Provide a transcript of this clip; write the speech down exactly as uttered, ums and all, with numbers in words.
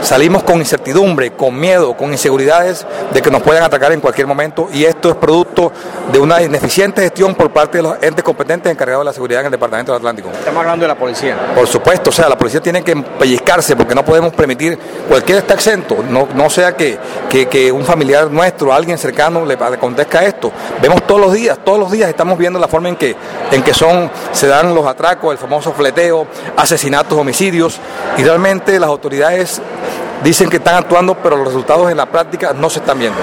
salimos con incertidumbre, con miedo, con inseguridades de que nos puedan atacar en cualquier momento, y esto es producto de una ineficiente gestión por parte de los entes competentes encargados de la seguridad en el Departamento del Atlántico. Estamos hablando de la policía. Por supuesto, o sea, la policía tiene que pellizcarse porque no podemos permitir, cualquiera está exento, no, no sea que, que, que un familiar nuestro, alguien cercano le acontezca esto. Vemos todos los días, todos los días estamos viendo la forma en que, en que son, se dan los atracos, el famoso fleteo, asesinatos, homicidios, y realmente las autoridades dicen que están actuando, pero los resultados en la práctica no se están viendo.